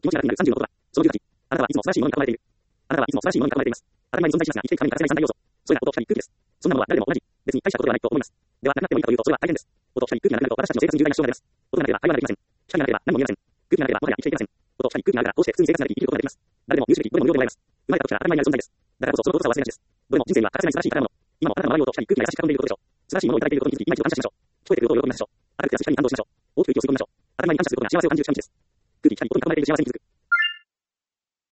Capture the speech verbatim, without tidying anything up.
気持ちが楽になるさんじゅうの言葉。その理由たち。あなたはいつも素晴らしいものに囲まれている。あなたはいつも素晴らしいものに囲まれています。当たり前に存在しますが、生きていくために欠かせない三大要素。それが音、光、空気です。そんなものは誰でも同じ。別に大したことではないと思います。では、なくなってもいいかというと、それは大変です。音、光、空気がなくなると、私たちの生活に重大な支障が出ます。音がなければ会話ができません。光がなければ何も見えません。空気がなければもはや生きていけません。音、光、空気があるから、こうして普通に生活ができ、生きることができます。誰でも有識的、どれも無料でもらえます。生まれた時から当たり前になる存在です。だからこそ、そのことさは忘れがちです。どれも人生には欠かせない素晴らしい宝物。今もあなたの周りを音、光、空気が優しく囲んでいることでしょう。素晴らしいものをいただいていることに気づき、今一度感謝しましょう。聞こえている音を喜びましょう。明るくて優しい光に感動しましょう。大きく息を吸い込みましょう。当たり前に感謝することが幸せを感じる近道です。